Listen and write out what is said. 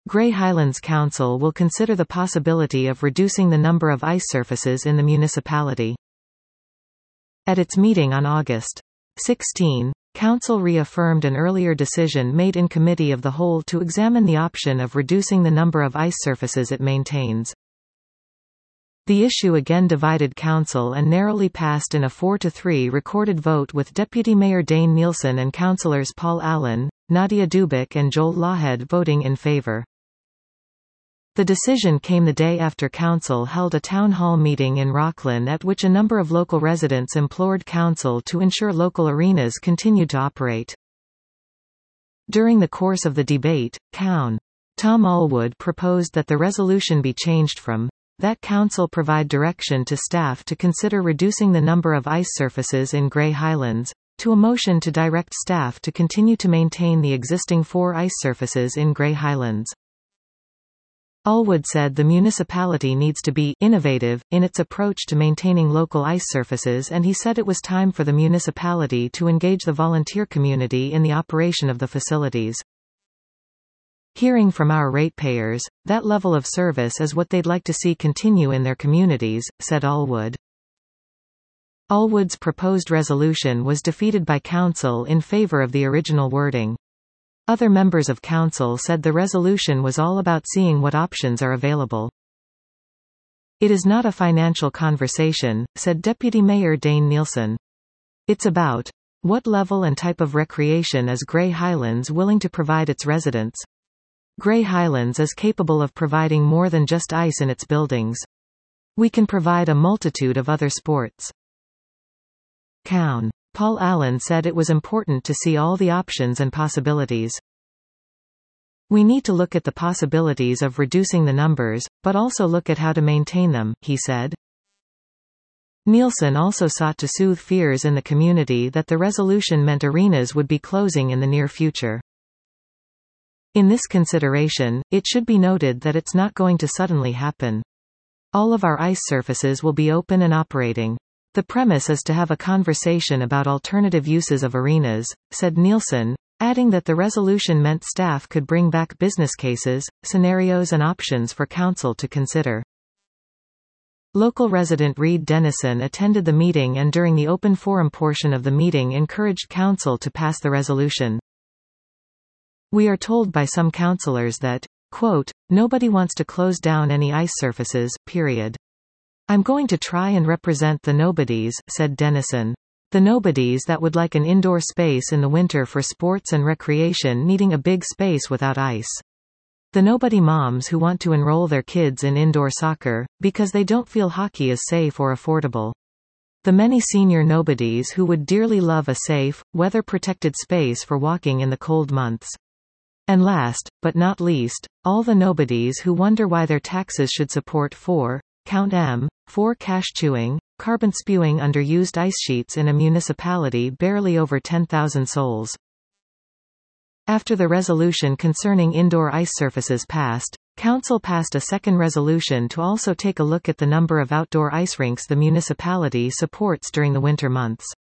Grey Highlands Council will consider the possibility of reducing the number of ice surfaces in the municipality. At its meeting on August 16, Council reaffirmed an earlier decision made in Committee of the Whole to examine the option of reducing the number of ice surfaces it maintains. The issue again divided Council and narrowly passed in a 4-3 recorded vote with Deputy Mayor Dane Nielsen and councillors Paul Allen, Nadia Dubik and Joel Lawhead voting in favour. The decision came the day after Council held a town hall meeting in Rockland at which a number of local residents implored Council to ensure local arenas continued to operate. During the course of the debate, Tom Allwood proposed that the resolution be changed from that Council provide direction to staff to consider reducing the number of ice surfaces in Grey Highlands, to a motion to direct staff to continue to maintain the existing 4 ice surfaces in Grey Highlands. Allwood said the municipality needs to be innovative in its approach to maintaining local ice surfaces, and he said it was time for the municipality to engage the volunteer community in the operation of the facilities. Hearing from our ratepayers, that level of service is what they'd like to see continue in their communities, said Allwood. Allwood's proposed resolution was defeated by Council in favour of the original wording. Other members of Council said the resolution was all about seeing what options are available. It is not a financial conversation, said Deputy Mayor Dane Nielsen. It's about what level and type of recreation is Grey Highlands willing to provide its residents. Grey Highlands is capable of providing more than just ice in its buildings. We can provide a multitude of other sports. Paul Allen said it was important to see all the options and possibilities. We need to look at the possibilities of reducing the numbers, but also look at how to maintain them, he said. Nielsen also sought to soothe fears in the community that the resolution meant arenas would be closing in the near future. In this consideration, it should be noted that it's not going to suddenly happen. All of our ice surfaces will be open and operating. The premise is to have a conversation about alternative uses of arenas, said Nielsen, adding that the resolution meant staff could bring back business cases, scenarios and options for Council to consider. Local resident Reed Dennison attended the meeting and during the open forum portion of the meeting encouraged Council to pass the resolution. We are told by some councillors that, quote, nobody wants to close down any ice surfaces, period. I'm going to try and represent the nobodies, said Dennison. The nobodies that would like an indoor space in the winter for sports and recreation needing a big space without ice. The nobody moms who want to enroll their kids in indoor soccer, because they don't feel hockey is safe or affordable. The many senior nobodies who would dearly love a safe, weather-protected space for walking in the cold months. And last, but not least, all the nobodies who wonder why their taxes should support 4 cash chewing, carbon spewing underused ice sheets in a municipality barely over 10,000 souls. After the resolution concerning indoor ice surfaces passed, Council passed a second resolution to also take a look at the number of outdoor ice rinks the municipality supports during the winter months.